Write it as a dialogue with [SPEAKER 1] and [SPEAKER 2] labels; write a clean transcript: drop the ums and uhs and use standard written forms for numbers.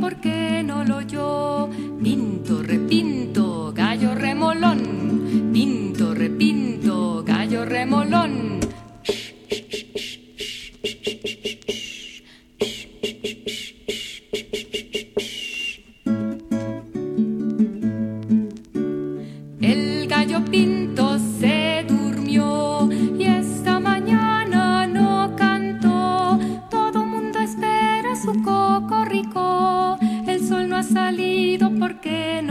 [SPEAKER 1] ¿por qué no lo oyó? Pinto, repinto, gallo remolón. Pinto, repinto, gallo remolón. El gallo pinto se durmió y esta mañana no cantó. Todo mundo espera su cocorrico. El sol no ha salido, ¿por qué no?